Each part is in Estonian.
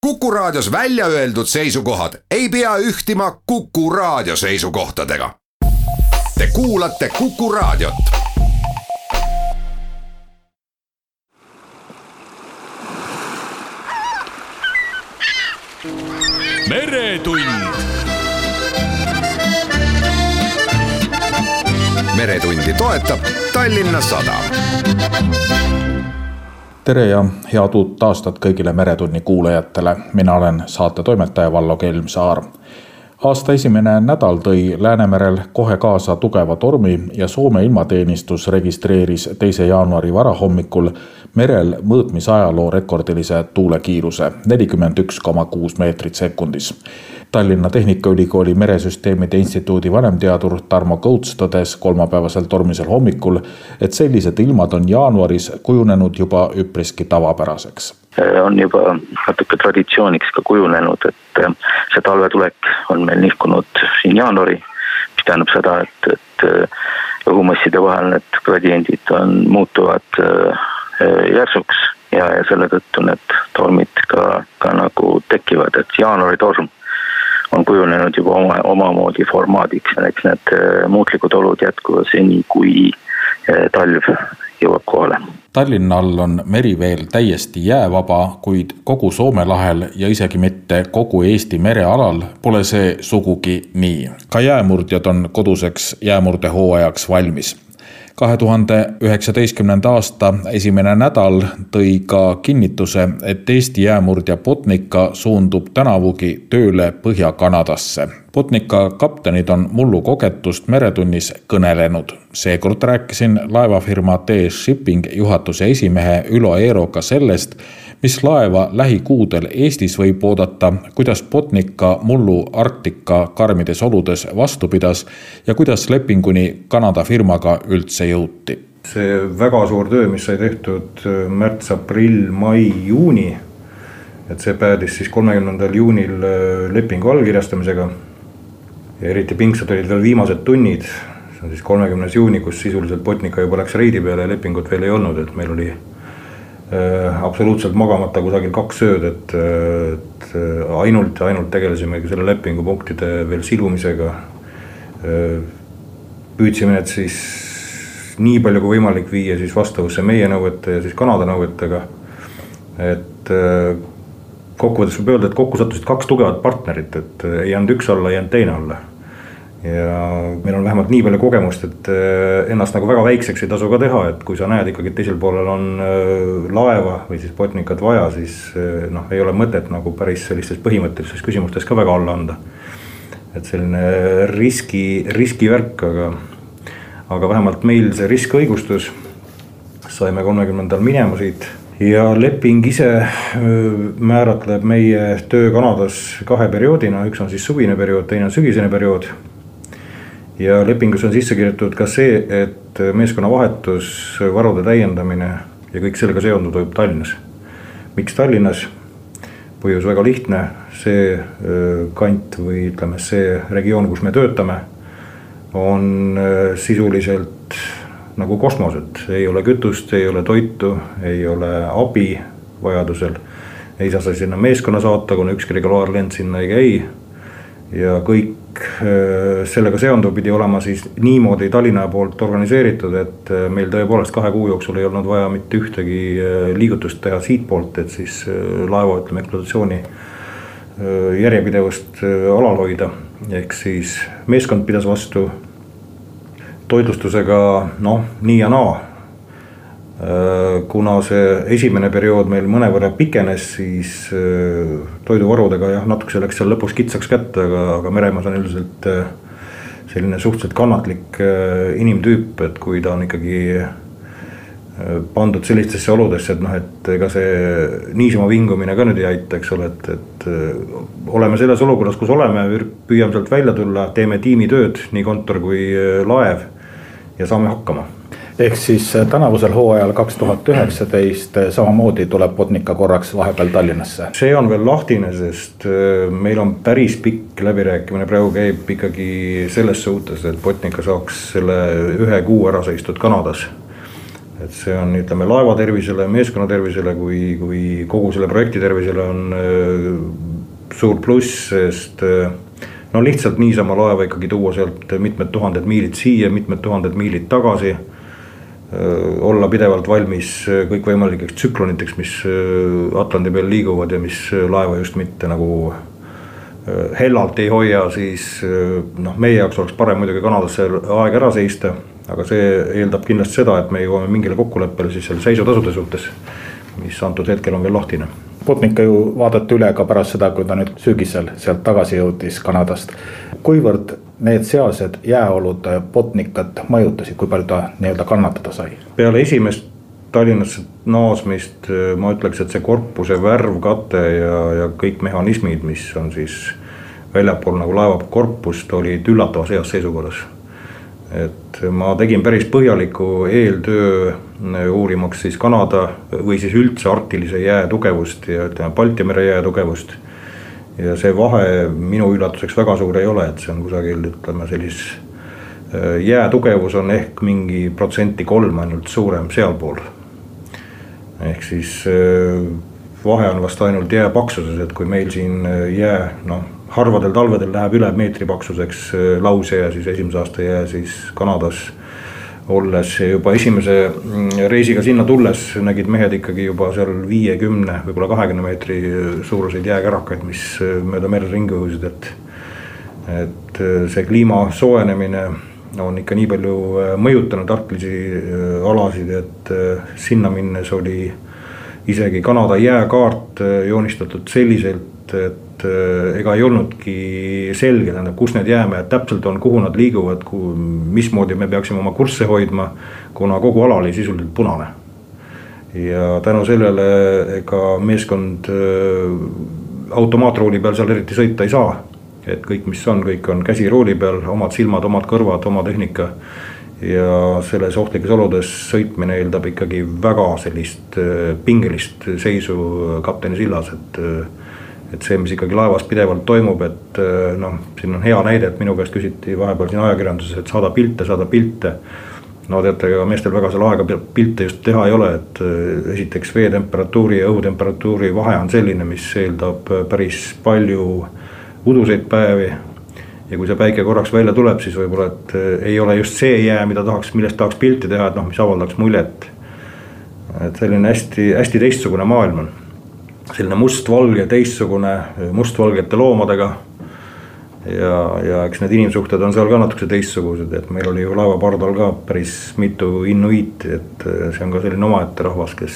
Kuku Raadios välja öeldud seisukohad ei pea ühtima Kuku Raadio seisukohtadega. Te kuulate Kuku Raadiot. Meretund. Meretundi toetab Tallinna Sadam. Tere ja head uut aastat kõigile Meretunni kuulajatele. Mina olen saate toimetaja Vallo Kelmsaar. Aasta esimene nädal tõi Läänemerel kohe kaasa tugeva tormi ja Soome ilmateenistus registreeris 2. jaanuari varahommikul merel mõõtmisajaloo rekordilise tuulekiiruse 41,6 meetrit sekundis. Tallinna Tehnikaülikooli Meresüsteemide Instituudi vanemteadur Tarmo Kõuts tõdes kolmapäevasel tormisel hommikul, et sellised ilmad on jaanuaris kujunenud juba üpriski tavapäraseks. On juba natuke traditsiooniks ka kujunenud, et see talvetulek on meil nihkunud siin jaanuari, mis tähendab seda, et õhumasside vahel need gradiendid muutuvad järsuks ja selle tõttu need tormid ka nagu tekivad, et jaanuari torm on kujunenud juba omamoodi formaadiks ja eks need muutlikud olud jätkuvad seni, kui talv jõuab kohale. Tallinnal on meri veel täiesti jäävaba, kuid kogu Soome lahel ja isegi mitte kogu Eesti merealal pole see sugugi nii. Ka jäämurdjad on koduseks jäämurdehooajaks valmis. 2019. aasta esimene nädal tõi ka kinnituse, et Eesti jäämurdja Botnica suundub tänavugi tööle Põhja-Kanadasse. Botnica kaptenid on mullu kogetust Meretunnis kõnelenud. Seekord rääkisin laevafirma TS Shipping juhatuse esimehe Ülo Eeroga sellest, mis laeva lähikuudel Eestis võib oodata, kuidas Botnica mullu Arktika karmides oludes vastu pidas ja kuidas lepinguni Kanada firmaga üldse jõuti. See väga suur töö, mis sai tehtud märts, aprill, mai, juuni, et see päädis siis 30. juunil lepingu allkirjastamisega ja eriti pingsad olid veel viimased tunnid, see on siis 30. juuni, kus sisuliselt Botnica juba läks reidi peale ja lepingut veel ei olnud, et meil oli absoluutselt magamata kusagil 2 ööd, et ainult tegelesime selle lepingu punktide veel silumisega. Püüdsime need siis nii palju kui võimalik viia siis vastavusse meie nõuete ja siis Kanada nõuetega. Et kokkuvõttes võib öelda, et kokku sattusid 2 tugevat partnerit, et ei jäänud üks alla, ei jäänud teine alla. Ja meil on vähemalt nii palju kogemust, et ennast nagu väga väikseks ei tasu ka teha, et kui sa näed ikkagi, et teisel poolel on laeva või siis Botnicat vaja, siis ei ole mõtet nagu päris sellistes põhimõttelises küsimustes ka väga alla anda. Et selline riskivärk, aga vähemalt meil see risk õigustus, saime 30. minema siit ja leping ise määratleb meie töö Kanadas 2 perioodina, üks on siis suvine periood, teine on sügisene periood. Ja lepingus on sisse kirjutatud ka see, et meeskonna vahetus, varude täiendamine ja kõik sellega seonduv toimub Tallinnas. Miks Tallinnas? Põhjus väga lihtne, see kant või ütleme see regioon, kus me töötame, on sisuliselt nagu kosmoset. Ei ole kütust, ei ole toitu, ei ole abi vajadusel. Ei saa sinna meeskonna saata, kuna ükski regulaarlend sinna ei käi. Ja kõik sellega seonduv pidi olema siis niimoodi Tallinna poolt organiseeritud, et meil tõepoolest 2 kuu jooksul ei olnud vaja mitte ühtegi liigutust teha siit poolt, et siis laeva ekspluatatsiooni järjepidevust alal hoida. Ehk siis meeskond pidas vastu toitlustusega nii ja naa. Kuna see esimene periood meil mõnevõrra pikenes, siis toiduvarudega natuke see läks seal lõpuks kitsaks kätte, aga meremas on üldiselt selline suhteliselt kannatlik inimtüüp, et kui ta on ikkagi pandud sellistesse oludesse, et ega see niisama vingumine ka nüüd ei aita, eks ole, et oleme selles olukorras, kus oleme, püüame sealt välja tulla, teeme tiimitööd, nii kontor kui laev ja saame hakkama. Ehk siis tänavusel hooajal 2019 samamoodi tuleb Botnica korraks vahepeal Tallinnasse. See on veel lahtine, sest meil on päris pikk läbirääkimine praegu käib ikkagi selles suhtes, et Botnica saaks selle 1 kuu ära seistud Kanadas. et see on, ütleme, laeva tervisele, meeskonna tervisele kui kogu selle projekti tervisele on suur pluss, sest no lihtsalt niisama laeva ikkagi tuua sealt mitmed tuhanded miilid siia, mitmed tuhanded miilid tagasi, olla pidevalt valmis kõikvõimalikeks tsükloniteks, mis Atlandi peal liiguvad ja mis laeva just mitte nagu hellalt ei hoia, siis meie jaoks oleks parem muidugi Kanadasse aeg ära seista, aga see eeldab kindlasti seda, et me jõuame mingile kokkuleppele siis selle seisutasude suhtes, mis antud hetkel on veel lahtine. Botnica ju vaadati üle ka pärast seda, kui ta nüüd sügisel sealt tagasi jõudis Kanadast. Kuivõrd need sealsed jääolud Botnicat mõjutasid, kui palju ta nii-öelda kannatada sai? Peale esimest Tallinnasse naasmist ma ütleks, et see korpuse värv, kate ja kõik mehhanismid, mis on siis väljapool nagu laeva korpust, olid üllatavas heas seisukorras. Et ma tegin päris põhjaliku eeltöö uurimaks siis Kanada või siis üldse arktilise jää tugevust ja ütleme Balti mere jää tugevust. Ja see vahe minu üllatuseks väga suur ei ole, et see on kusagil, ütleme, jää tugevus on ehk mingi 3% ainult suurem sealpool. Ehk siis vahe on vast ainult jää paksuses, et kui meil siin jää, harvadel talvedel läheb üle meetri paksuseks lausjää, siis esimese aasta jää siis Kanadas olles juba esimese reisiga sinna tulles nägid mehed ikkagi juba seal 50, võib-olla 20 meetri suuruseid jääkärakaid, mis mööda mere ringi ujusid, et see kliima soojenemine on ikka nii palju mõjutanud arktilisi alasid, et sinna minnes oli isegi Kanada jääkaart joonistatud selliselt, et ega ei olnudki selge, kus need jäämäed täpselt on, kuhu nad liiguvad, mismoodi me peaksime oma kursse hoidma, kuna kogu ala oli sisuliselt punane. Ja tänu sellele ega meeskond automaatruuli peal seal eriti sõita ei saa, et kõik mis on, kõik on käsiruuli peal, omad silmad, omad kõrvad, oma tehnika. Ja selles ohtlikes oludes sõitmine eeldab ikkagi väga sellist pingelist seisu kapteni sillas, et see, mis ikkagi laevas pidevalt toimub, et siin on hea näide, et minu käest küsiti vahepeal siin ajakirjanduses, et saada pilte. No teate, ega meestel väga selle aega pilte just teha ei ole, et esiteks veetemperatuuri ja õhutemperatuuri vahe on selline, mis eeldab päris palju uduseid päevi. Ja kui see päike korraks välja tuleb, siis võib-olla, et ei ole just see jää, millest tahaks pilti teha, et mis avaldaks muljet. Et selline hästi teistsugune maailm on. Selline mustvalge, teistsugune, mustvalgete loomadega. Ja eks need inimsuhted on seal ka natukese teistsugused, et meil oli ju laeva pardal ka päris mitu inuiiti, et see on ka selline omaette rahvas, kes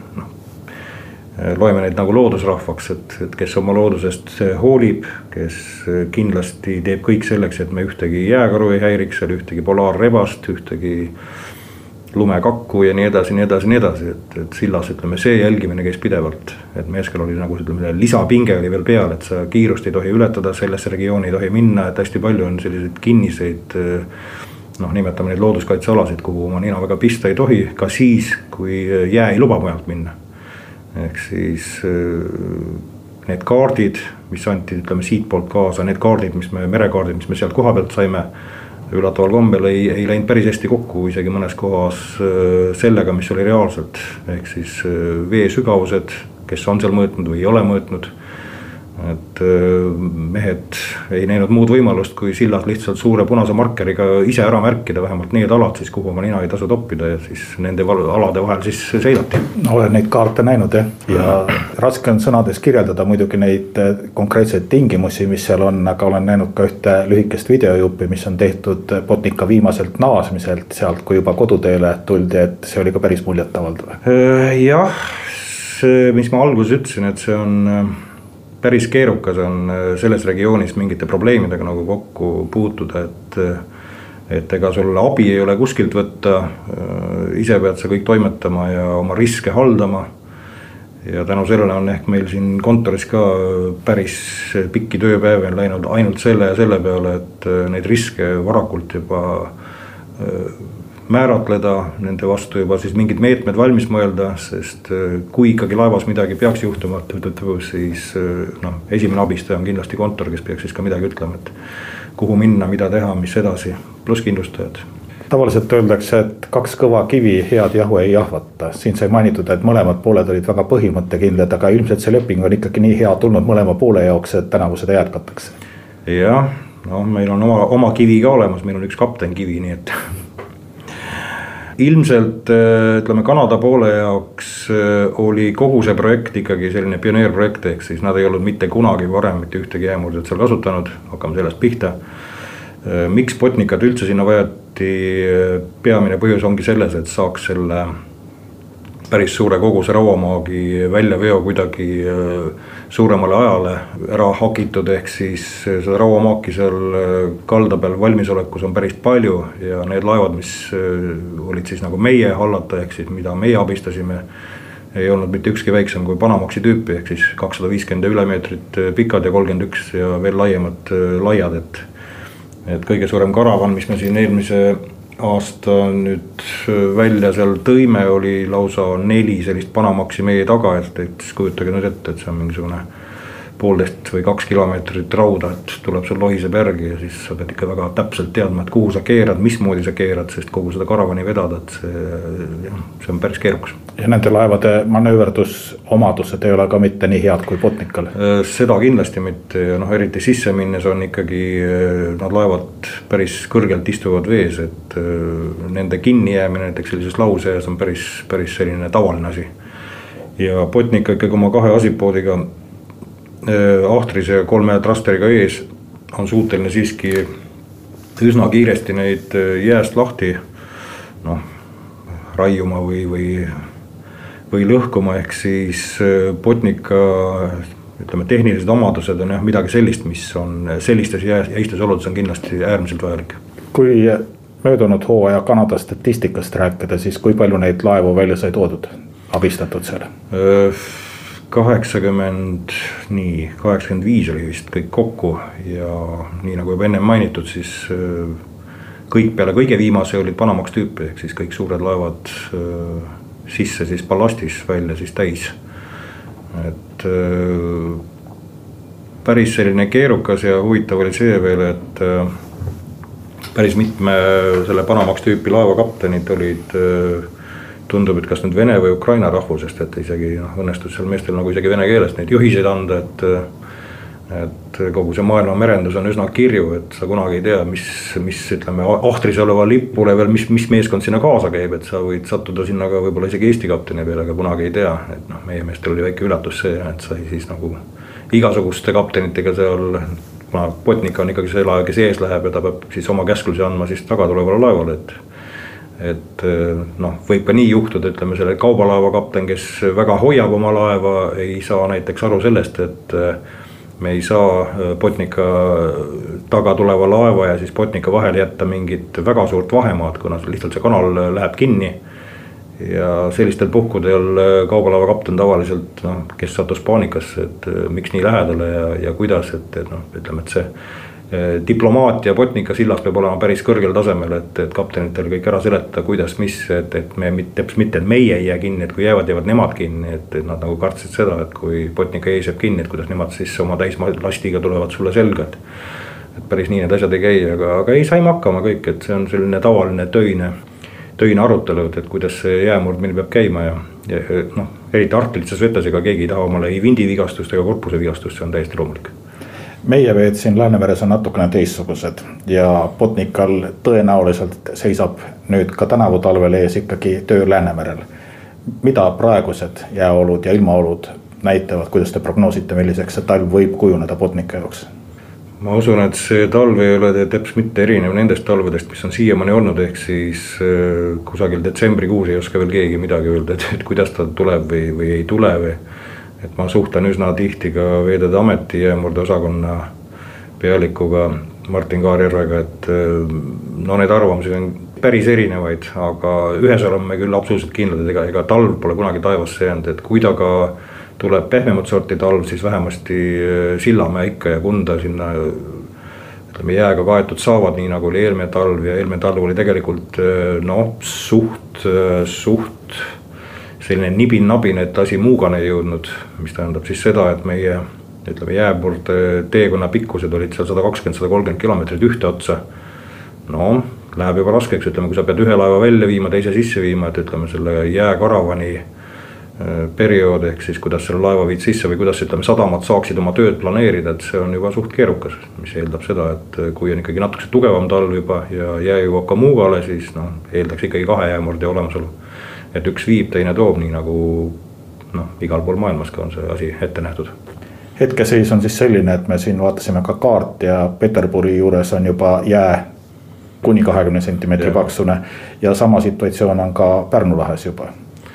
loeme neid nagu loodusrahvaks, et kes oma loodusest hoolib, kes kindlasti teeb kõik selleks, et me ühtegi jääkaru ei häiriks, ühtegi polaarrebast, ühtegi lumekakku ja nii edasi, et sillas, ütleme, see jälgimine käis pidevalt, et meeskel oli nagu lisapinge oli veel peal, et sa kiirust ei tohi ületada, sellesse regiooni ei tohi minna, et hästi palju on selliseid kinniseid, nimetame neid looduskaitsealasid, kuhu oma nina väga pista ei tohi, ka siis, kui jää ei luba mujalt minna. Ehk siis need kaardid, mis anti, ütleme, siit poolt kaasa, need kaardid, merekaardid, mis me sealt koha pealt saime, üllataval kombel ei läinud päris hästi kokku isegi mõnes kohas sellega, mis oli reaalselt. Ehk siis vee sügavused, kes on seal mõõtnud või ei ole mõõtnud. Et mehed ei näinud muud võimalust, kui sillas lihtsalt suure punase markeriga ise ära märkida vähemalt need alad, siis kuhu oma nina ei tasu toppida ja siis nende alade vahel siis seilati. Olen neid kaarte näinud ja raske on sõnades kirjeldada muidugi neid konkreetseid tingimusi, mis seal on, aga olen näinud ka ühte lühikest videojuppi, mis on tehtud Botnica viimaselt naasmiselt sealt, kui juba koduteele tuldi, et see oli ka päris muljetavaldav. Jah, mis ma alguses ütlesin, et see on päris keerukas on selles regioonis mingite probleemidega nagu kokku puutuda, et ega sul abi ei ole kuskilt võtta, ise pead sa kõik toimetama ja oma riske haldama. Ja tänu sellele on ehk meil siin kontoris ka päris pikki tööpäevi on läinud ainult selle ja selle peale, et neid riske varakult juba määratleda, nende vastu juba siis mingid meetmed valmis mõelda, sest kui ikkagi laevas midagi peaks juhtuma, siis esimene abistaja on kindlasti kontor, kes peaks siis ka midagi ütlema, et kuhu minna, mida teha, mis edasi, pluss kindlustajad. Tavaliselt öeldakse, et 2 kõva kivi head jahu ei jahvata. Siin sai mainitud, et mõlemad pooled olid väga põhimõttekindlad, aga ilmselt see leping on ikkagi nii hea tulnud mõlema poole jaoks, et tänavu seda jätkatakse. Jah, no meil on oma kivi ka olemas, meil on üks kapten kivi, nii et ilmselt ütleme Kanada poole jaoks oli kogu see projekt ikkagi selline pioneerprojekt, ehk siis nad ei olnud mitte kunagi varem mitte ühtegi jäämurdit seal kasutanud, hakkame sellest pihta. Miks Botnicat üldse sinna vajati, peamine põhjus ongi selles, et saaks selle päris suure koguse rauamaagi väljaveo kuidagi suuremale ajale ära hakitud, ehk siis seda rauamaaki seal kalda peal valmisolekus on päris palju ja need laevad, mis olid siis nagu meie hallata, ehk siis mida meie abistasime, ei olnud mitte ükski väiksem kui Panamaxi tüüpi, ehk siis 250 üle meetrit pikad ja 31 ja veel laiemad laiad, et kõige suurem karavan, mis me siin eelmise aasta nüüd välja seal tõime, oli lausa 4 sellist Panamaxi meie taga, et siis kujutage nüüd ette, et see on mingisugune 1,5 või 2 kilomeetrit rauda, et tuleb sul lohiseb järgi ja siis sa pead ikka väga täpselt teadma, et kuhu sa keerad, mismoodi sa keerad, sest kogu seda karavani vedada, et see on päris keerukas. Ja nende laevade manööverdusomadused ei ole ka mitte nii head kui Botnical? Seda kindlasti mitte ja eriti sisse minnes on ikkagi nad laevad päris kõrgelt istuvad vees, et nende kinni jäämine näiteks sellises lauseas on päris selline tavaline asi. Ja Botnica ikkagi oma 2 asipoodiga ahtris ja 3 trasteriga ees on suuteline siiski üsna kiiresti neid jääst lahti raiuma või lõhkuma, ehk siis Botnica ütleme tehnilised omadused on midagi sellist, mis on sellistes jäistes oludes on kindlasti äärmiselt vajalik. Kui möödunud hooaja Kanada statistikast rääkida, siis kui palju neid laevu välja sai toodud, abistatud seal? 85 oli vist kõik kokku ja nii nagu juba ennem mainitud, siis kõik peale kõige viimase olid Panamax tüüpi, ehk siis kõik suured laevad sisse siis ballastis, välja siis täis. Et päris selline keerukas ja huvitav oli see veel, et päris mitme selle Panamax tüüpi laeva kaptenid olid tundub, et kas nüüd Vene või Ukraina rahvusest, et isegi õnnestus seal meestel nagu isegi vene keelest neid juhiseid anda, et kogu see maailma merendus on üsna kirju, et sa kunagi ei tea, mis ütleme ahtris oleva lipule veel, mis meeskond sinna kaasa käib, et sa võid sattuda sinna ka võib-olla isegi Eesti kapteni peale, aga kunagi ei tea, et meie meestel oli väike üllatus see, et sai siis nagu igasuguste kaptenitega seal, kuna Botnica on ikkagi see laev, kes ees läheb ja ta peab siis oma käsklusi andma siis taga tulevale laevale, et võib ka nii juhtuda, ütleme selle kaubalaeva kapten, kes väga hoiab oma laeva, ei saa näiteks aru sellest, et me ei saa Botnica taga tuleva laeva ja siis Botnica vahel jätta mingit väga suurt vahemaad, kuna lihtsalt see kanal läheb kinni. Ja sellistel puhkudel kaubalaeva kapten tavaliselt, kes sattus paanikasse, et miks nii lähedale ja kuidas, et ütleme, et see diplomaatia Botnica sillas peab olema päris kõrgel tasemel, et kaptenitel kõik ära seletada, kuidas, mis, et me mitte, et meie ei jää kinni, et kui jäävad nemad kinni, et nad nagu kartsid seda, et kui Botnica ees jääb kinni, et kuidas nemad siis oma täislastiga tulevad sulle selga, et päris nii need asjad ei käi, aga ei saime hakkama kõik, et see on selline tavaline töine arutelu, et kuidas see jäämurd meil peab käima ja eriti arklitses vetes, ega keegi ei taha omale ei vindivigastust ega korpuse vigastust, see on täiesti loomulik. Meie veed siin Läänemeres on natukene teistsugused ja Botnical tõenäoliselt seisab nüüd ka tänavu talvel ees ikkagi töö Läänemerel. Mida praegused jääolud ja ilmaolud näitavad, kuidas te prognoosite, milliseks see talv võib kujuneda Botnica jaoks? Ma usun, et see talv ei ole täpselt mitte erinev nendest talvedest, mis on siiamaani olnud, ehk siis kusagil detsembrikuus ei oska veel keegi midagi öelda, et kuidas ta tuleb või ei tule või. Et ma suhtlen üsna tihti ka Veeteede Ameti jäämurde osakonna pealikuga Martin Kaarjärvega, et need arvamusi on päris erinevaid, aga ühes oleme küll absoluutselt kindlad, et ega talv pole kunagi taevasse jäänud, et kui ta ka tuleb pehmemat sorti talv, siis vähemasti Sillamäe ikka ja Kunda sinna jääga kaetud saavad, nii nagu oli eelmine talv ja eelmine talv oli tegelikult suht selline nibin-nabin, et asi muugane ei jõudnud, mis tähendab siis seda, et meie jäämurde teekonna pikkused olid seal 120-130 kilomeetrit ühte otsa. läheb juba raskeks, ütleme, kui sa pead ühe laeva välja viima, teise sisse viima, et ütleme selle jääkaravani periood, ehk siis kuidas selle laeva viid sisse või kuidas ütleme sadamad saaksid oma tööd planeerida, et see on juba suht keerukas, mis eeldab seda, et kui on ikkagi natuke tugevam talv juba ja jää jõuab ka Muugale, siis eeldaks ikkagi 2 jäämurdja olemasolu. Et üks viib, teine toob, nii nagu igal pool maailmas ka on see asi ette nähtud. Hetkeseis on siis selline, et me siin vaatasime ka kaart ja Peterburi juures on juba jää kuni 20 sentimeetri paksune ja sama situatsioon on ka Pärnu lahes juba.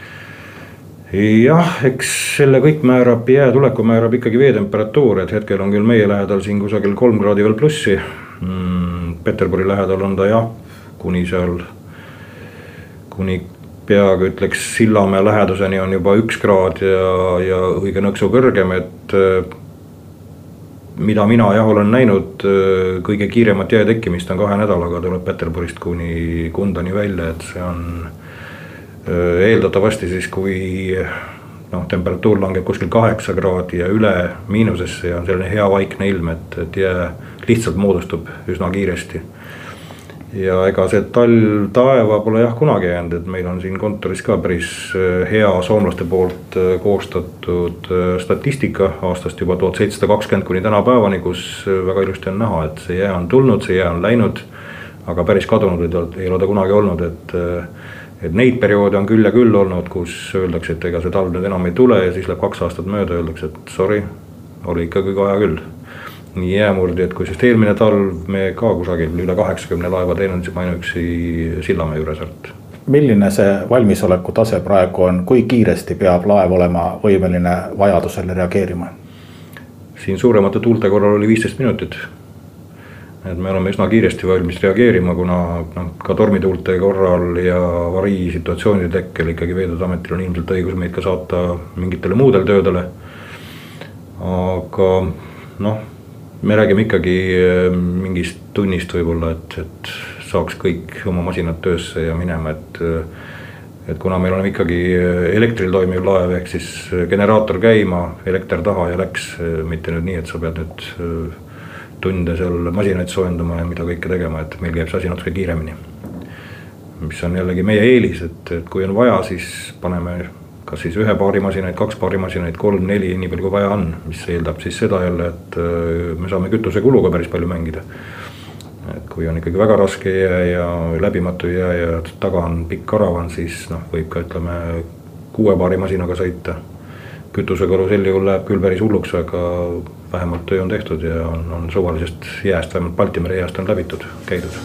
Jah, eks selle kõik määrab, jäätuleku määrab ikkagi veetemperatuur, et hetkel on küll meie lähedal siin kusagil 3 kraadi veel plussi. Peterburi lähedal on ta jah, kuni peaaegu ütleks Sillamäe läheduseni on juba 1 kraad ja õige nõksu kõrgem, et mida mina olen näinud, kõige kiiremat jää tekkimist on 2 nädalaga tuleb Peterburist kuni Kundani välja, et see on eeldatavasti siis, kui temperatuur langeb kuskil 8 kraadi ja üle miinusesse ja on selline hea vaikne ilm, et jää lihtsalt moodustub üsna kiiresti. Ja ega see taeva pole jah kunagi jäänud, et meil on siin kontoris ka päris hea soomlaste poolt koostatud statistika aastast juba 1720 kuni tänapäevani, kus väga ilusti on näha, et see jää on tulnud, see jää on läinud, aga päris kadunud ei ole ta kunagi olnud, et neid perioode on küll ja küll olnud, kus öeldakse, et ega see talv nüüd enam ei tule ja siis läheb 2 aastat mööda, öeldakse, et sorry, oli ikkagi vaja küll. Nii jäämurdi, et kui sest eelmine talv me ka kusagil üle 80 laeva teenindasime ainuüksi Sillamäe juures. Milline see valmisoleku tase praegu on, kui kiiresti peab laev olema võimeline vajadusele reageerima? Siin suuremate tuulte korral oli 15 minutit. Et me oleme üsna kiiresti valmis reageerima, kuna ka tormituulte korral ja avarii situatsioonide tekkel ikkagi Veeteeametil on ilmselt õigus meid ka saata mingitele muudele töödele. Aga me räägime ikkagi mingist tunnist võib-olla, et saaks kõik oma masinad töösse ja minema, et kuna meil on ikkagi elektril toimiv laev, ehk siis generaator käima, elekter taha ja läks, mitte nüüd nii, et sa pead nüüd tunde seal masinaid soojendama ja mida kõike tegema, et meil käib see asi natuke kiiremini. Mis on jällegi meie eelis, et kui on vaja, siis paneme kas siis 1 paari masinaid, 2 paari masinaid, 3, 4, nii palju kui vaja on, mis eeldab siis seda jälle, et me saame kütuse kuluga päris palju mängida. Et kui on ikkagi väga raske jää ja läbimatu jää ja taga on pikk karavan, siis võib ka ütleme 6 paari masinaga sõita. Kütusekalu sel juhul läheb küll päris hulluks, aga vähemalt töö on tehtud ja on suvalisest jääst, vähemalt Baltimere jääst on läbitud, käidud.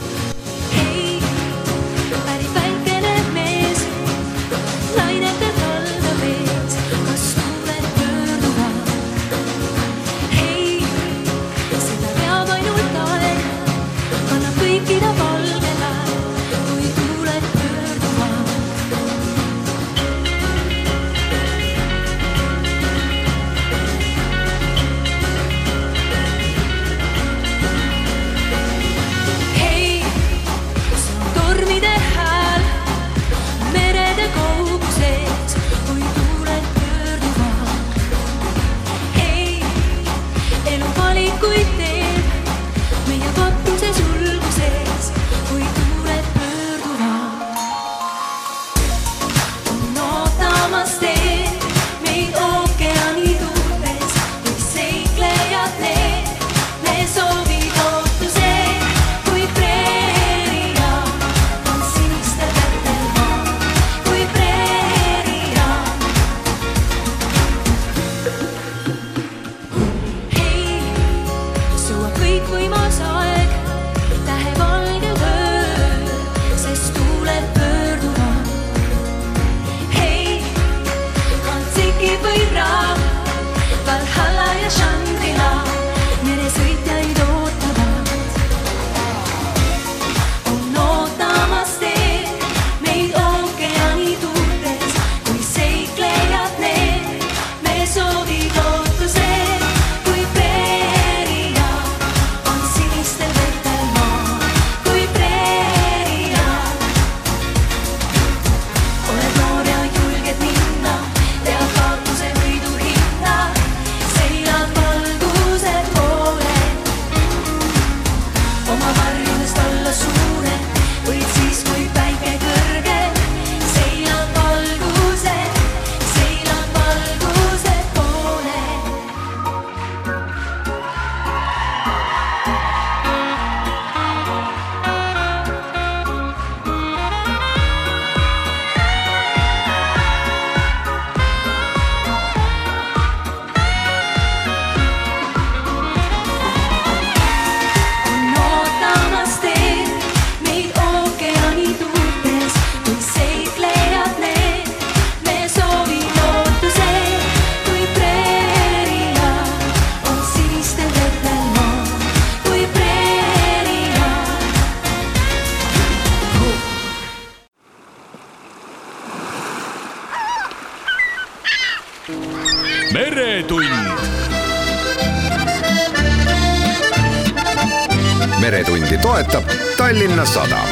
Meretundi toetab Tallinna Sadam.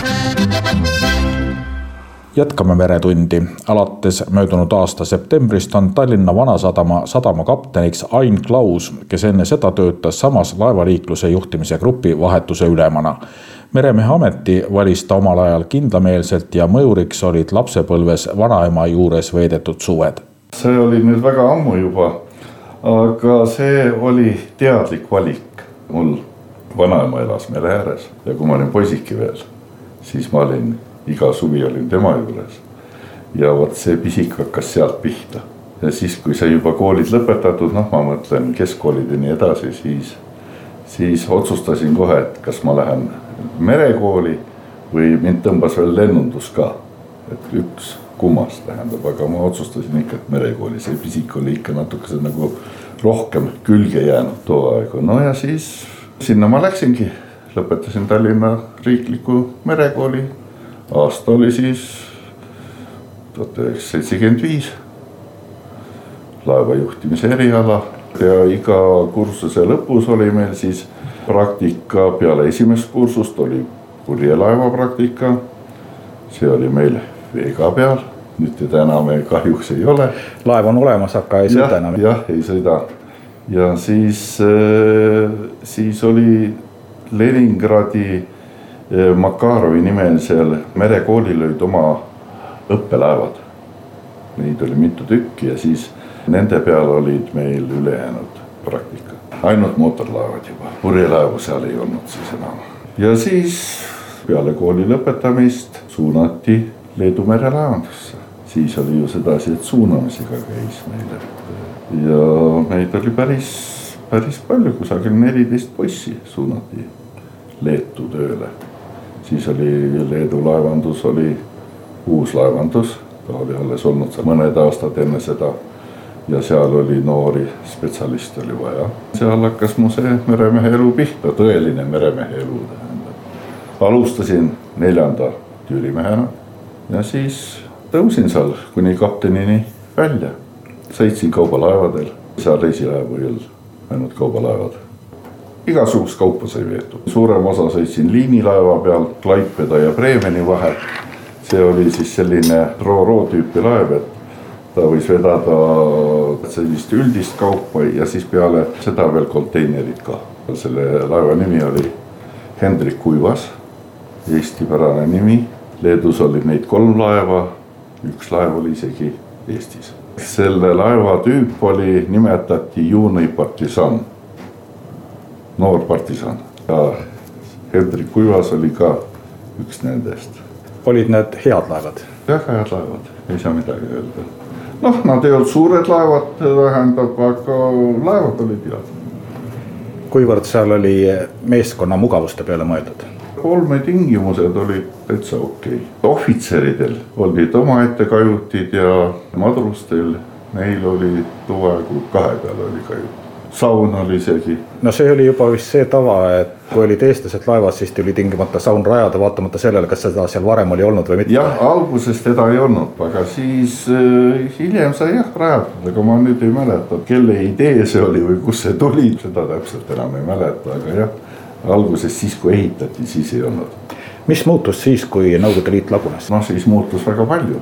Jätkame Meretundi. Alates möödunud aasta septembrist on Tallinna Vanasadama sadamakapteniks Ain Klaus, kes enne seda töötas samas laevaliikluse juhtimise grupi vahetuse ülemana. Meremehe ameti valis ta omal ajal kindlameelselt ja mõjuriks olid lapsepõlves vanaema juures veedetud suved. See oli nüüd väga ammu juba, aga see oli teadlik valik. Mul vanaema elas mere ääres ja kui ma olin poisiki veel, siis ma olin iga suvi olin tema juures ja võt see pisik hakkas sealt pihta. Ja siis, kui sai juba koolid lõpetatud, ma mõtlen keskkoolid ja nii edasi, siis otsustasin kohe, et kas ma lähen merekooli või mind tõmbas veel lennundus ka. Et üks kummast tähendab, aga ma otsustasin ikka, et merekooli, see pisik oli ikka natukese nagu rohkem külge jäänud too aegu. No ja siis sinna ma läksingi, lõpetasin Tallinna riikliku merekooli. Aasta oli siis 1975, laevajuhtimise eriala ja iga kursuse lõpus oli meil siis praktika. Peale esimest kursust oli purjelaeva praktika, see oli meil veega peal, nüüd teda enam kahjuks ei ole. Laev on olemas, aga ei sõida enam. Jah, ei sõida. Ja siis oli Leningradi Makarovi nimelisel merekoolil olid oma õppelaevad. Neid oli mitu tükki ja siis nende peal olid meil ülejäänud praktika. Ainult mootorlaevad juba, purjelaevu seal ei olnud siis enam. Ja siis peale kooli lõpetamist suunati Leedu merelaevandusse. Siis oli ju sedasi, et suunamisega käis meile. Ja meid oli päris palju, kusagil 14 poissi suunati Leetu tööle. Siis oli Leedu laevandus, oli uus laevandus, ta oli alles olnud mõned aastad enne seda ja seal oli noori spetsialiste oli vaja. Seal hakkas mu see meremehe elu pihta, tõeline meremehe elu tähendab. Alustasin 4. tüürimehena ja siis tõusin seal kuni kaptenini välja. Sõitsin kaubalaevadel, seal reisilaevu ei olnud, ainult kaubalaevad. Igasugust kaupa sai veetud. Suurem osa sõitsin liinilaeva peal, Klaipeda ja Bremeni vahel. See oli siis selline ro-ro tüüpi laev, et ta võis vedada sellist üldist kaupa ja siis peale seda veel konteinerid ka. Selle laeva nimi oli Hendrik Kuivas, eestipärane nimi. Leedus oli neid 3 laeva, 1 laev oli isegi Eestis. Selle laeva tüüp oli, nimetati Juuni partisan. Noor partisan ja Hendrik Kuivas oli ka üks nendest. Olid need head laevad? Jah, head laevad, ei saa midagi öelda. Nad ei olnud suured laevad, tähendab, aga laevad olid head. Kuivõrd seal oli meeskonna mugavuste peale mõeldud? Olmetingimused olid täitsa okei. Ohvitseridel olid oma ette kajutid ja madrustel neil oli too aegu 2 peal oli kajut. Saun oli isegi. No see oli juba vist see tava, et kui olid eestlased laevad, siis tuli tingimata saun rajada, vaatamata sellele, kas seda seal varem oli olnud või mitte. Jah, alguses teda ei olnud, aga siis hiljem sai rajatud, aga ma nüüd ei mäleta, kelle idee see oli või kus see tuli, seda täpselt enam ei mäleta, aga jah, alguses siis kui ehitati, siis ei olnud. Mis muutus siis, kui Nõukogude Liit lagunes? Siis muutus väga palju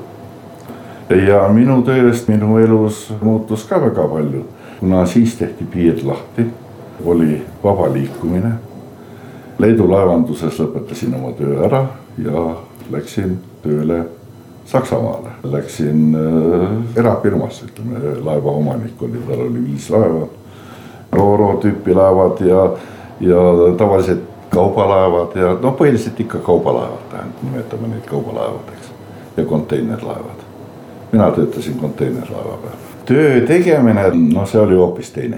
ja minu tööst, minu elus muutus ka väga palju. Kuna siis tehti piir lahti, oli vaba liikumine. Leedu laevanduses lõpetasin oma töö ära ja läksin tööle Saksamaale. Läksin erafirmasse, ütleme, laeva omanik oli, tal oli 5 laeva. Ro-ro tüüpi laevad ja tavaliselt kaubalaevad ja põhiliselt ikka kaubalaevad, nimetame neid kaubalaevadeks ja konteinerlaevad. Mina töötasin konteinerlaeva peal. Töö tegemine, see oli hoopis teine.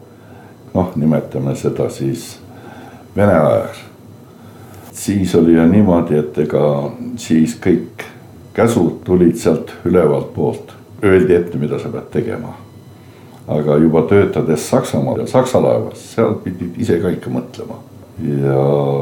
Nimetame seda siis Vene ajaks. Siis oli ja niimoodi, et siis kõik käsud tulid sealt ülevalt poolt. Öeldi ette, mida sa pead tegema. Aga juba töötades Saksamaal ja Saksa laevas, seal pidid ise ka ikka mõtlema. Ja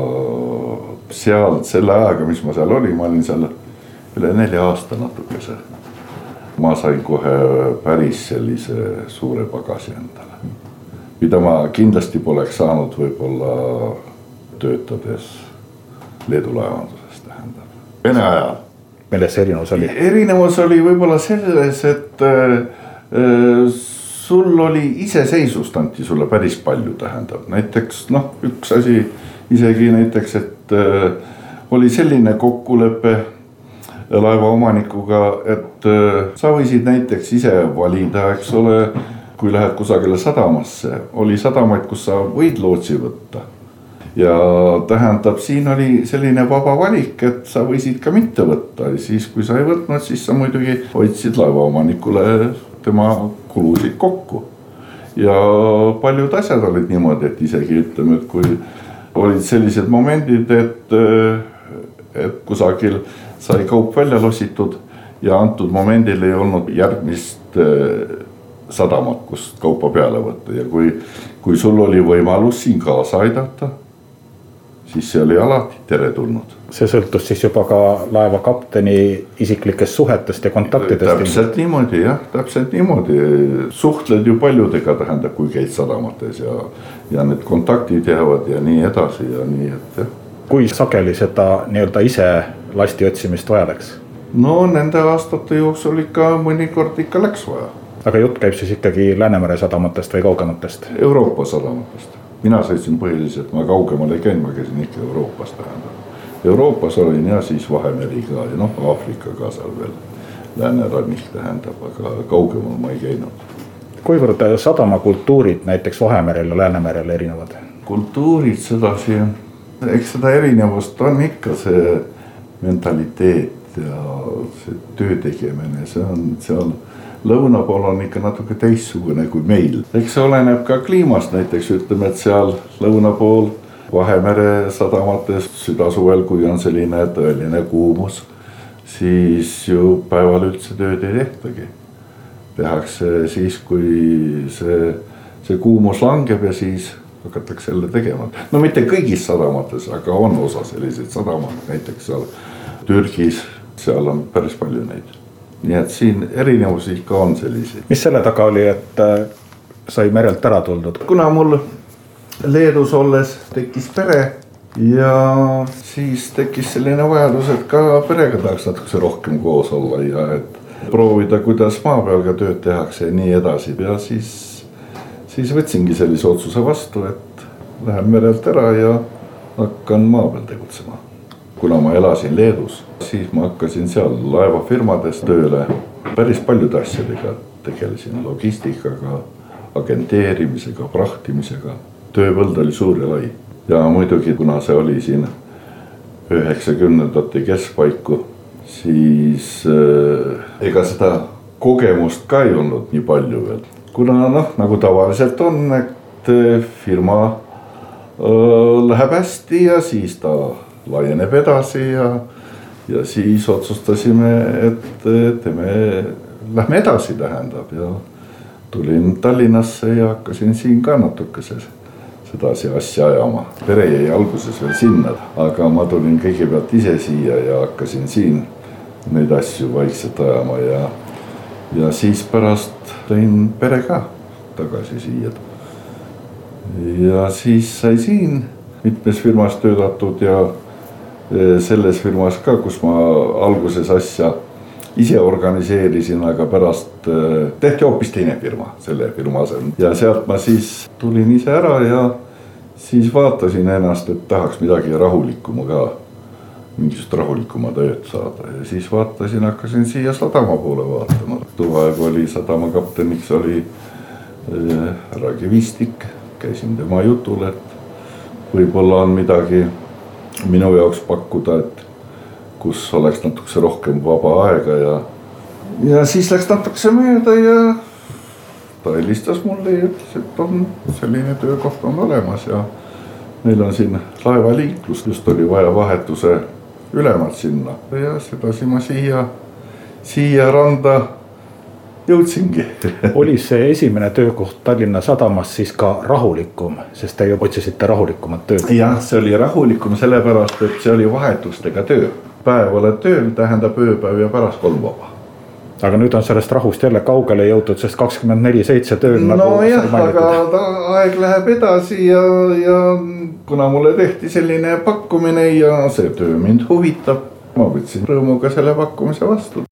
seal selle ajaga, mis ma seal olin, ma olin seal üle 4 aasta natukese. Ma sain kohe päris sellise suure pagasi endale, mida ma kindlasti poleks saanud võib-olla töötades Leedu laevanduses tähendab. Vene ajal. Milles see erinevus oli? Erinevus oli võib-olla selles, et sul oli iseseisvust anti sulle päris palju tähendab. Näiteks üks asi isegi näiteks, et oli selline kokkulepe laeva omanikuga, et sa võisid näiteks ise valida, eks ole, kui lähed kusagile sadamasse, oli sadamaid, kus sa võid lootsi võtta. Ja tähendab, siin oli selline vaba valik, et sa võisid ka mitte võtta. Ja siis, kui sa ei võtnud, siis sa muidugi hoidsid laeva omanikule tema kulusid kokku. Ja paljud asjad olid niimoodi, et isegi ütleme, et kui olid sellised momendid, et kusagil sai kaup välja lossitud ja antud momendil ei olnud järgmist sadamat, kust kaupa peale võtta. Ja kui sul oli võimalus siin kaasa aidata, siis see oli alati teretulnud. See sõltus siis juba ka laeva kapteni isiklikest suhetest ja kontaktidest? Täpselt niimoodi, jah, täpselt niimoodi. Suhtled ju paljudega tähendab, kui käid sadamates ja need kontaktid jäävad ja nii edasi ja nii, et jah. Kui sageli seda nii-öelda ise lasti otsimist vaja läks? No nende aastate jooksul ikka mõnikord ikka läks vaja. Aga jutt käib siis ikkagi Läänemere sadamatest või kaugematest? Euroopa sadamatest. Mina sõitsin põhiliselt, ma kaugemal ei käinud, ma käisin ikka Euroopas tähendab. Euroopas olin ja siis Vahemeri ka ja Aafrika ka seal veel Läänerannik tähendab, aga kaugemal ma ei käinud. Kuivõrd sadamakultuurid näiteks Vahemerel ja Läänemerel erinevad? Kultuurid sedasi, eks seda erinevust on ikka see mentaliteet ja see töö tegemine, see on seal lõuna pool on ikka natuke teissugune kui meil. Eks see oleneb ka kliimast, näiteks ütleme, et seal lõuna pool Vahemere sadamates südasuvel, kui on selline tõeline kuumus, siis ju päeval üldse tööd ei tehtagi. Tehakse siis, kui see kuumus langeb ja siis hakatakse jälle tegema. No mitte kõigis sadamates, aga on osa selliseid sadamaid, näiteks seal Türgis, seal on päris palju neid. Nii et siin erinevus ikka on selliseid. Mis selle taga oli, et sai merelt ära tuldud? Kuna mul Leedus olles tekkis pere ja siis tekkis selline vajadus, et ka perega tahaks natuke rohkem koos olla ja et proovida, kuidas maa peal ka tööd tehakse ja nii edasi. Ja siis võtsingi sellise otsuse vastu, et lähen merelt ära ja hakkan maa peal tegutsema. Kuna ma elasin Leedus, siis ma hakkasin seal laevafirmades tööle. Päris paljude asjadega tegelesin, logistikaga, agenteerimisega, prahtimisega. Tööpõld oli suur ja lai. Ja muidugi, kuna see oli siin 90ndate keskpaiku, siis ega seda kogemust ka ei olnud nii palju veel. Kuna nagu tavaliselt on, et firma läheb hästi ja siis ta laieneb edasi ja siis otsustasime, et lähme edasi tähendab ja tulin Tallinnasse ja hakkasin siin ka natukese sedasi asja ajama. Pere jäi alguses veel sinna, aga ma tulin kõigepealt ise siia ja hakkasin siin neid asju vaikselt ajama ja siis pärast tõin pere ka tagasi siia. Ja siis sai siin mitmes firmas töötatud ja selles firmas ka, kus ma alguses asja ise organiseerisin, aga pärast tehti hoopis teine firma, selle firma asemel. Ja sealt ma siis tulin ise ära ja siis vaatasin ennast, et tahaks midagi rahulikuma ka, mingisugust rahulikuma tööd saada. Ja siis vaatasin, hakkasin siia sadama poole vaatama. Too aeg oli sadama kapteniks oli härra Kivistik, käisin tema jutul, et võib-olla on midagi minu jaoks pakkuda, et kus oleks natukese rohkem vaba aega ja siis läks natukese mööda ja ta helistas mulle ja ütles, et on selline töökoht on olemas ja meil on siin laevaliiklus, just oli vaja vahetuse ülemalt sinna ja sedasi ma siia randa jõudsingi. Oli see esimene töökoht Tallinna sadamas siis ka rahulikum, sest te ju otsisite rahulikumat tööd? Jah, see oli rahulikum sellepärast, et see oli vahetustega töö. Päev oled tööl, tähendab ööpäev ja pärast kolm vaba. Aga nüüd on sellest rahust jälle kaugele jõutud, sest 24/7 tööl no jah, aga aeg läheb edasi ja kuna mulle tehti selline pakkumine ja see töö mind huvitab, ma võtsin rõõmuga selle pakkumise vastu.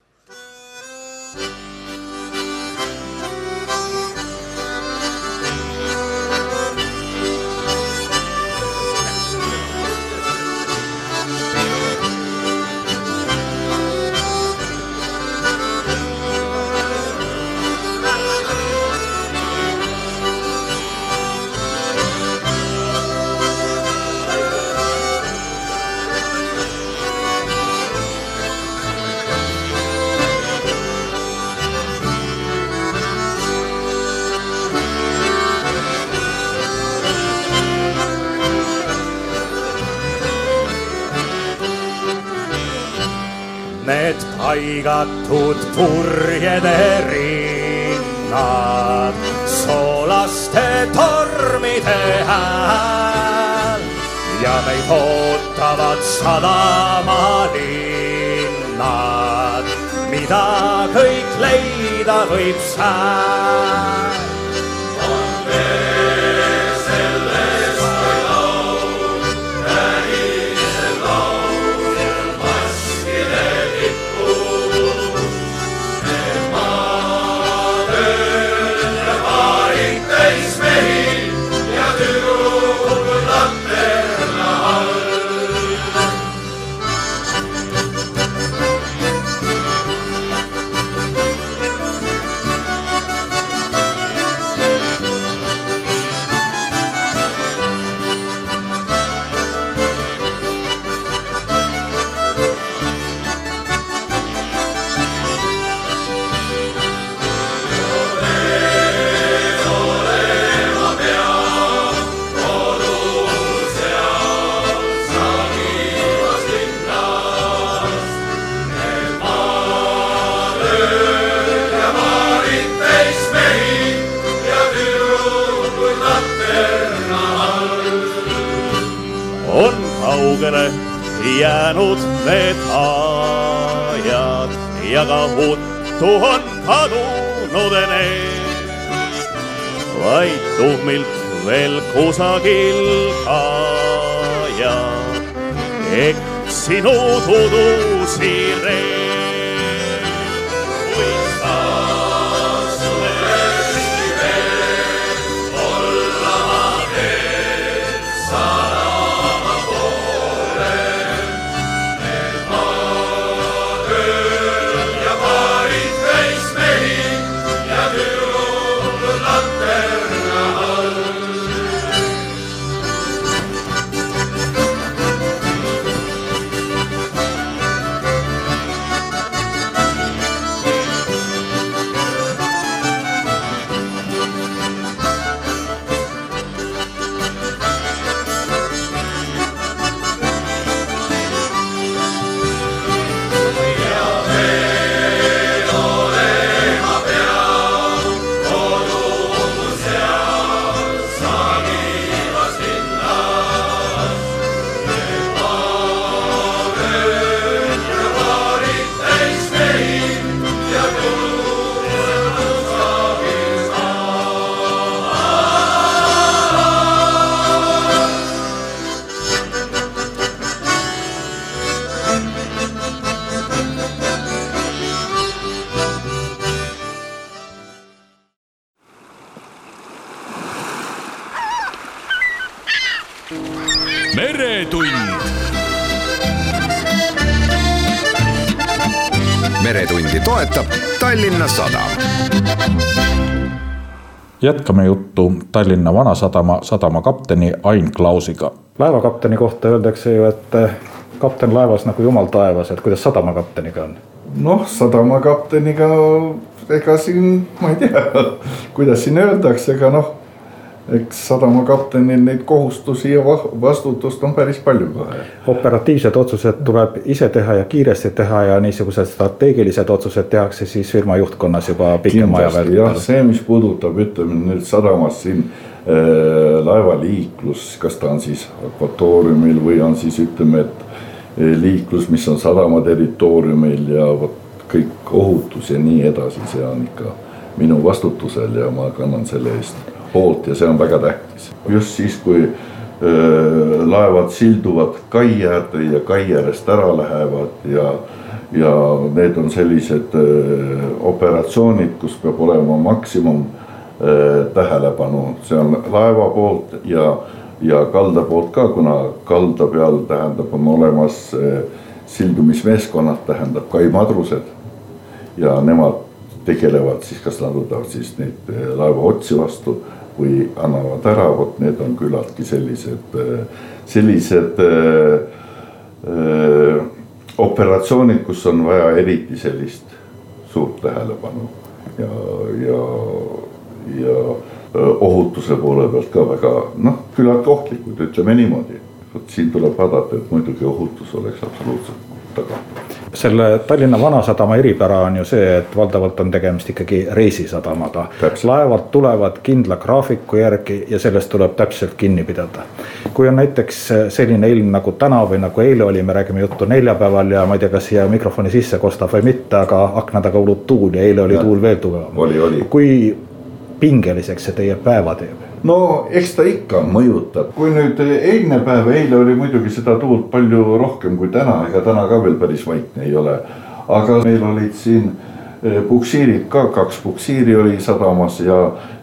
Need paigatud purjede rinnad, soolaste tormide hääl ja meid ootavad sadamalinnad, mida kõik leida võib sääl. On kaugele jäänud need ajad ja ka huttu on kadunud need. Vaid tuhmilt veel kusagil kajad eksinud udusi reen. Meretund. Meretundi toetab Tallinna Sadam. Jätkame juttu Tallinna Vanasadama sadamakapteni Ain Klausiga. Laevakapteni kohta öeldakse ju, et kapten laevas nagu jumal taevas, et kuidas sadamakapteniga on? Noh, sadamakapteniga ega siin, ma ei tea, kuidas siin öeldakse, aga noh, eks sadamakaptenil neid kohustusi ja vastutust on päris palju kohe. Operatiivsed otsused tuleb ise teha ja kiiresti teha ja niisugused strateegilised otsused tehakse siis firma juhtkonnas juba pikema aja veel. Jah, see, mis puudutab, ütleme nüüd sadamas siin laevaliiklus, kas ta on siis akvatooriumil või on siis ütleme, et liiklus, mis on sadama territooriumil ja kõik ohutus ja nii edasi, see on ikka minu vastutusel ja ma kannan selle eest hoolt ja see on väga tähtis. Just siis, kui laevad silduvad kai äärde ja kai äärest ära lähevad ja need on sellised operatsioonid, kus peab olema maksimum tähelepanu. See on laeva poolt ja kalda poolt ka, kuna kalda peal tähendab on olemas sildumismeeskonnad, tähendab kai madrused ja nemad tegelevad siis, kas nad võtavad siis neid laeva otsi vastu või annavad ära, vot need on küllaltki sellised operatsioonid, kus on vaja eriti sellist suurt tähelepanu ja ohutuse poole pealt ka väga, küllalt ohtlikud, ütleme niimoodi. Siin tuleb vaadata, et muidugi ohutus oleks absoluutselt tagatud. Selle Tallinna Vanasadama eripära on ju see, et valdavalt on tegemist ikkagi reisisadamaga. Laevad tulevad kindla graafiku järgi ja sellest tuleb täpselt kinni pidada. Kui on näiteks selline ilm nagu täna või nagu eile oli, me räägime juttu neljapäeval ja ma ei tea, kas siia mikrofoni sisse kostab või mitte, aga akna taga ulub tuul ja eile oli tuul veel tugevam. Oli. Kui pingeliseks see teie päeva teeb? No eks ta ikka mõjutab. Kui nüüd eilne päev, eile oli muidugi seda tuult palju rohkem kui täna, ega täna ka veel päris vaikne ei ole. Aga meil olid siin puksiirid ka, 2 puksiiri oli sadamas ja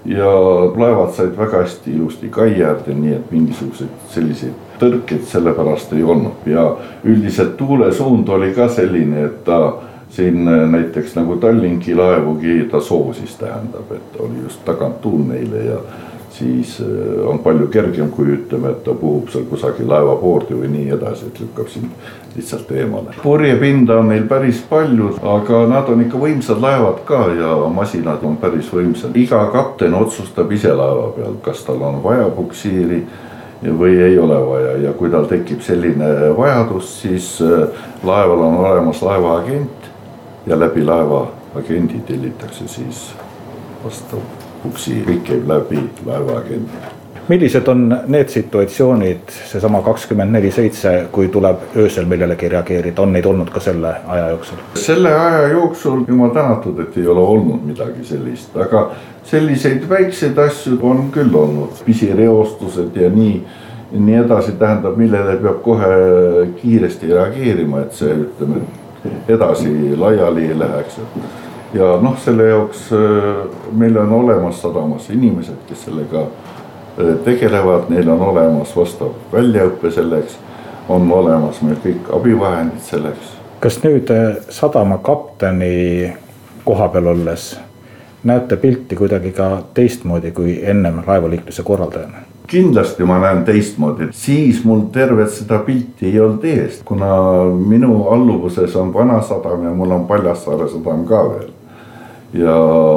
laevad said väga hästi ilusti kai äärde, nii et mingisuguseid selliseid tõrkeid sellepärast ei olnud. Ja üldiselt tuule suund oli ka selline, et ta siin näiteks nagu Tallinki laevugi ta soosis, tähendab, et oli just tagant tuul neile ja siis on palju kergem, kui ütleme, et ta puhub seal kusagil laevapoordi või nii edasi, et lükkab siin lihtsalt eemale. Purjepinda on neil päris palju, aga nad on ikka võimsad laevad ka ja masinad on päris võimsad. Iga kapten otsustab ise laeva peal, kas tal on vaja puksiiri või ei ole vaja ja kui tal tekib selline vajadus, siis laeval on olemas laevaagent ja läbi laevaagendi tellitakse siis vastav puksiir, kõik käib läbi laevaagendi. Millised on need situatsioonid, seesama 24/7, kui tuleb öösel millelegi reageerida, on neid olnud ka selle aja jooksul? Selle aja jooksul jumal tänatud, et ei ole olnud midagi sellist, aga selliseid väikseid asju on küll olnud, pisireostused ja nii edasi, tähendab, millele peab kohe kiiresti reageerima, et see ütleme edasi laiali ei läheks. Ja selle jaoks meil on olemas sadamas inimesed, kes sellega tegelevad, neil on olemas vastav väljaõppe selleks, on olemas meil kõik abivahendid selleks. Kas nüüd sadama kapteni koha peal olles näete pilti kuidagi ka teistmoodi kui ennem laevaliikluse korraldajana? Kindlasti ma näen teistmoodi, siis mul tervet seda pilti ei olnud eest, kuna minu alluvuses on Vanasadam ja mul on Paljassaare sadam ka veel. Ja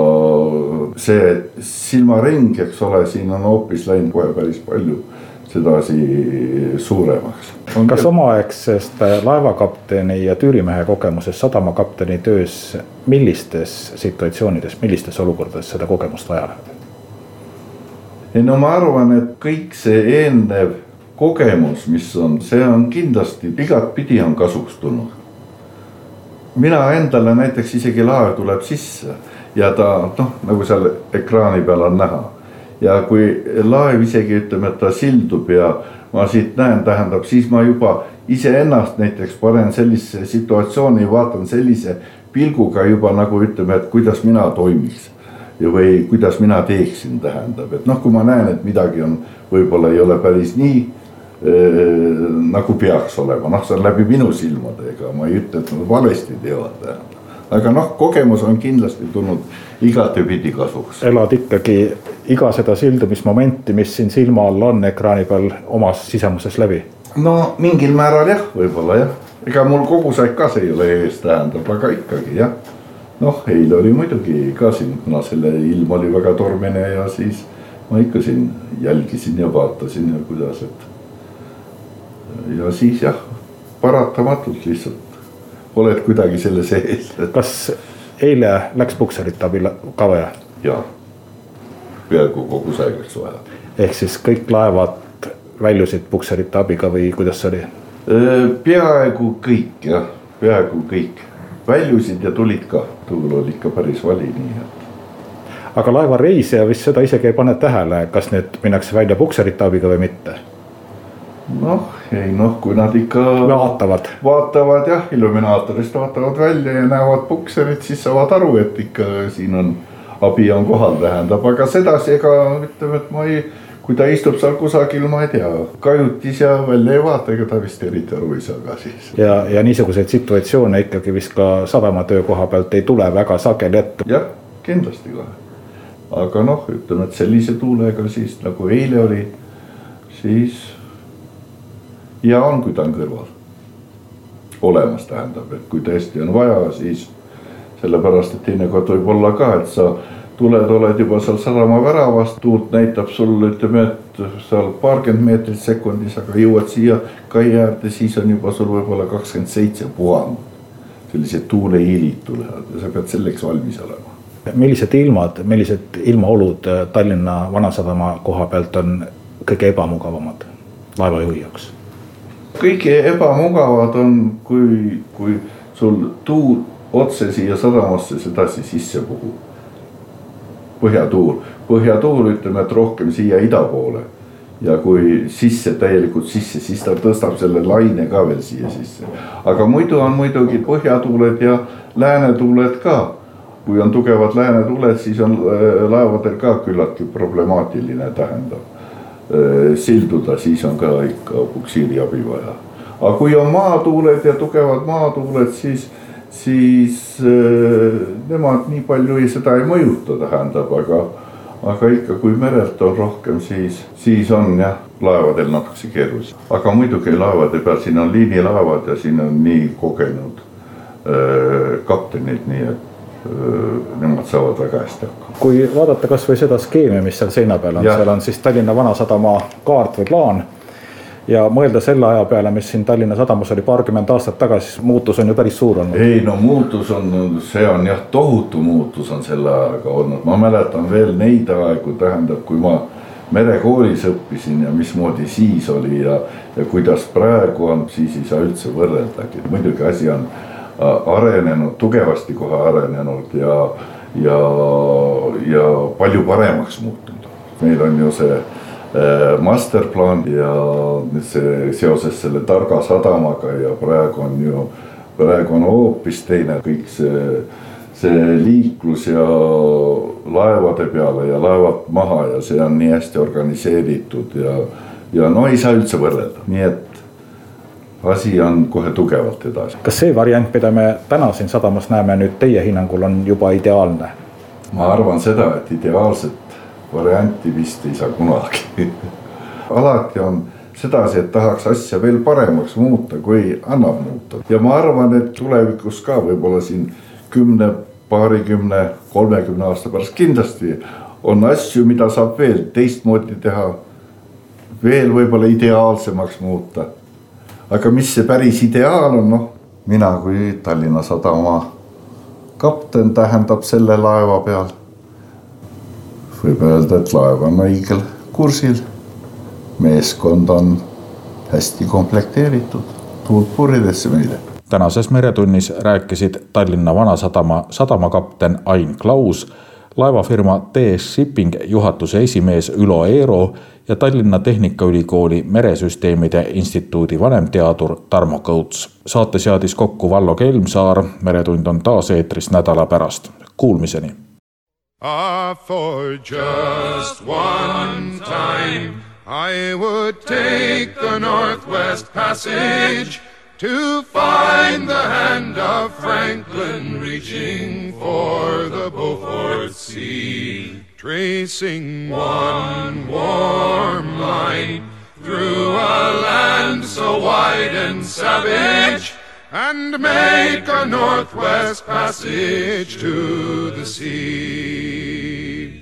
see silmaring, eks ole, siin on hoopis läinud kohe päris palju sedasi suuremaks. Kas omaaegsest laevakapteni ja tüürimehe kogemuses sadamakapteni töös, millistes situatsioonides, millistes olukordades seda kogemust vaja läheb? No ma arvan, et kõik see eelnev kogemus, mis on, see on kindlasti igat pidi on kasuks tulnud. Mina endale näiteks isegi laev tuleb sisse ja ta, nagu seal ekraani peal on näha. Ja kui laev isegi ütleme, et ta sildub ja ma siit näen, tähendab, siis ma juba ise ennast näiteks panen sellise situatsiooni, vaatan sellise pilguga juba nagu ütleme, et kuidas mina toimiks. Või kuidas mina teeksin, tähendab, et kui ma näen, et midagi on, võib-olla ei ole päris nii, nagu peaks olema, see on läbi minu silmadega, ma ei ütle, et nad valesti teevad. Aga kogemus on kindlasti tulnud igatepidi kasuks. Elad ikkagi iga seda sildumismomenti, mis siin silma all on ekraani peal omas sisemuses läbi? No mingil määral jah, võib-olla jah. Ega mul kogu see ka see ei ole ees, tähendab, aga ikkagi jah. Eile oli muidugi ka siin, kuna selle ilm oli väga tormene ja siis ma ikka siin jälgisin ja vaatasin ja kuidas, et ja siis jah, paratamatult lihtsalt oled kuidagi selle sees. Kas eile läks pukserite abil ka vaja? Jaa, peaaegu kogu see läks vaja. Ehk siis kõik laevad väljusid pukserite abiga või kuidas see oli? Peaaegu kõik jah, peaaegu kõik. väljusid ja tulid ka, tuul oli ikka päris vali nii. Aga laeva reisija vist seda isegi ei pane tähele, kas nüüd minnakse välja pukserite abiga või mitte? Kui nad ikka vaatavad jah, illuminaatorist vaatavad välja ja näevad pukserit, siis saavad aru, et ikka siin on abi on kohal, tähendab, aga sedasi ega ütleme, et kui ta istub seal kusagil, ma ei tea, kajutis ja välja ei vaata, ega ta vist eriti aru ei saa ka siis. Ja niisuguseid situatsioone ikkagi vist ka sadamatöö koha pealt ei tule väga sageli ette. Jah, kindlasti kohe. Aga ütleme, et sellise tuulega siis nagu eile oli, siis ja on, kui ta on kõrval olemas, tähendab, et kui tõesti on vaja, siis sellepärast, et teinekord võib olla ka, et sa oled juba seal sadama väravast, tuult näitab sul, ütleme, et seal paarkümmend meetrit sekundis, aga jõuad siia kai äärde, siis on juba sul võib-olla 27 puhang. Sellised tuulehiilid tulevad ja sa pead selleks valmis olema. Millised ilmaolud Tallinna Vanasadama koha pealt on kõige ebamugavamad laevajuhi jaoks? Kõige ebamugavad on, kui sul tuul otse siia sadamasse sedasi sisse puhub. Põhjatuul ütleme, et rohkem siia ida poole. Ja kui täielikult sisse, siis ta tõstab selle laine ka veel siia sisse. Aga muidu on muidugi põhjatuuled ja läänetuuled ka. Kui on tugevad läänetuuled, siis on laevadel ka küllaltki problemaatiline, tähendab. Silduda, siis on ka ikka puksiiri abi vaja. Aga kui on maatuuled ja tugevad maatuuled, siis nemad nii palju seda ei mõjuta, tähendab, aga ikka kui merelt on rohkem, siis on jah, laevadel natuke keerulisem. Aga muidugi laevade peal, siin on liinilaevad ja siin on nii kogenud kaptenid, nii et nemad saavad väga hästi hakkama. Kui vaadata kas või seda skeemi, mis seal seina peal on, seal on siis Tallinna Vanasadama kaart või plaan ja mõelda selle aja peale, mis siin Tallinna Sadamas oli paarkümmend aastat tagasi, muutus on ju päris suur olnud. Ei, muutus on, see on jah, tohutu muutus on selle ajaga olnud. Ma mäletan veel neid aegu, tähendab, kui ma merekoolis õppisin ja mismoodi siis oli ja kuidas praegu on, siis ei saa üldse võrreldagi. Muidugi asi on arenenud, tugevasti kohe arenenud ja palju paremaks muutunud. Meil on ju see masterplaan ja see seoses selle targa sadamaga ja praegu on hoopis teine kõik see liiklus ja laevade peale ja laevad maha ja see on nii hästi organiseeritud ja ei saa üldse võrrelda. Nii et asi on kohe tugevalt edasi. Kas see variant, mida me täna siin sadamas näeme nüüd teie hinnangul on juba ideaalne? Ma arvan seda, et ideaalset varianti vist ei saa kunagi. Alati on sedasi, et tahaks asja veel paremaks muuta, kui annab muuta. Ja ma arvan, et tulevikus ka võib-olla siin 10, 20, 30 aasta pärast kindlasti on asju, mida saab veel teistmoodi teha, veel võib-olla ideaalsemaks muuta. Aga mis see päris ideaal on, mina kui Tallinna Sadama kapten tähendab selle laeva peal. Võib öelda, et laev on õigel kursil. Meeskond on hästi komplekteeritud. Tuult puridesse meile. Tänases meretunnis rääkisid Tallinna Vanasadama sadamakapten Ain Klaus, laevafirma TS Shipping juhatuse esimees Ülo Eero ja Tallinna Tehnikaülikooli Meresüsteemide Instituudi vanemteadur Tarmo Kõuts. Saate seadis kokku Vallo Kelmsaar, meretund on taas eetris nädala pärast. Kuulmiseni! For just one time I would take the Northwest Passage to find the hand of Franklin reaching for the Beaufort Sea, tracing one warm line through a land so wide and savage, and make a Northwest Passage to the sea.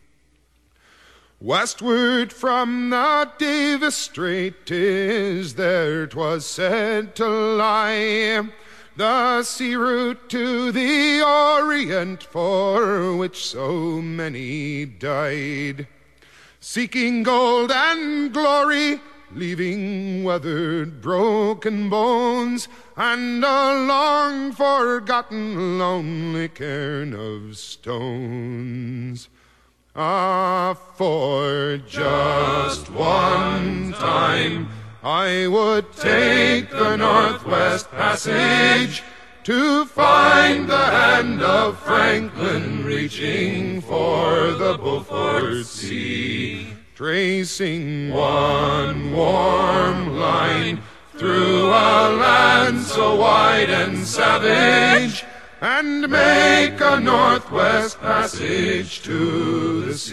Westward from the Davis Strait is there 'twas said to lie, the sea route to the Orient for which so many died. Seeking gold and glory, leaving weathered, broken bones and a long forgotten lonely cairn of stones. Ah, for just one time I would take the Northwest Passage to find the hand of Franklin reaching for the Beaufort Sea, tracing one warm line through a land so wide and savage, and make a Northwest Passage to the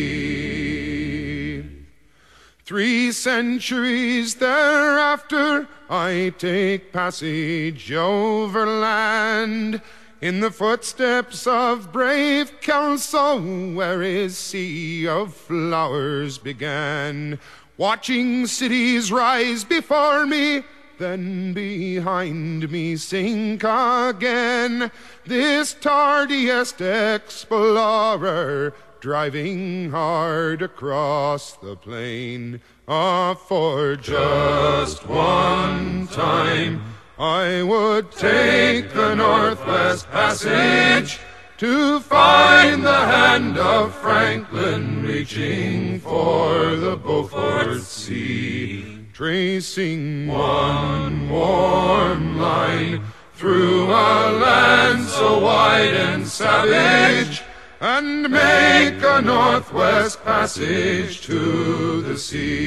sea. 3 centuries thereafter, I take passage overland in the footsteps of brave Kelso, where his sea of flowers began, watching cities rise before me, then behind me sink again. This tardiest explorer, driving hard across the plain. Ah, for just one time I would take the Northwest Passage to find the hand of Franklin reaching for the Beaufort Sea, tracing one warm line through a land so wide and savage, and make a Northwest Passage to the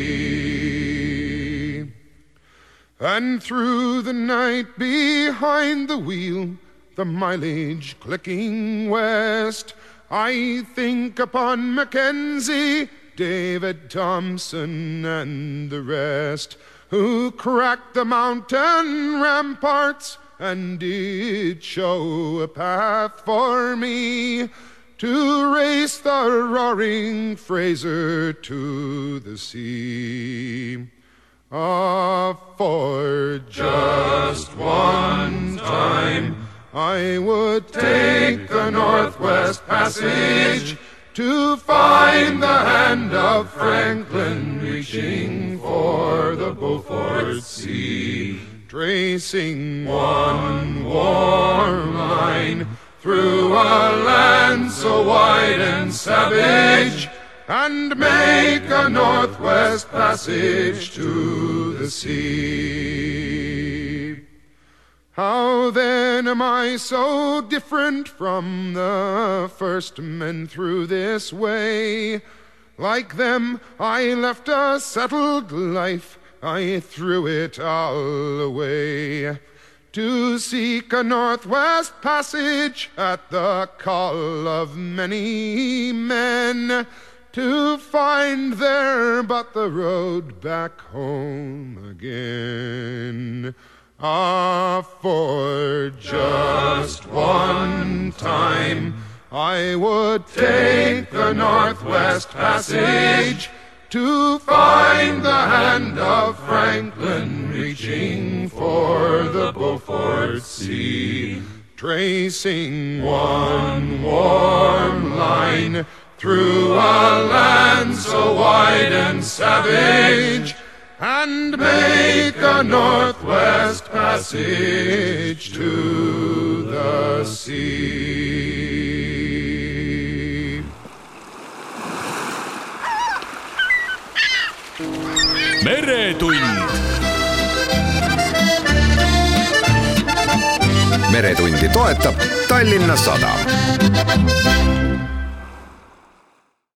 sea. And through the night behind the wheel, the mileage clicking west, I think upon Mackenzie, David Thompson and the rest, who cracked the mountain ramparts and did show a path for me to race the roaring Fraser to the sea. Ah, for just one time I would take the Northwest Passage to find the hand of Franklin reaching for the Beaufort Sea, tracing one warm line through a land so wide and savage, and make a Northwest Passage to the sea. How then am I so different from the first men through this way? Like them, I left a settled life, I threw it all away, to seek a Northwest Passage at the call of many men, to find there but the road back home again. Ah, for just one time I would take the Northwest Passage to find the hand of Franklin reaching for the Beaufort Sea, tracing one warm line through a land so wide and savage, and make a Northwest Passage to the sea. meretund. meretundi toetab Tallinna Sadam.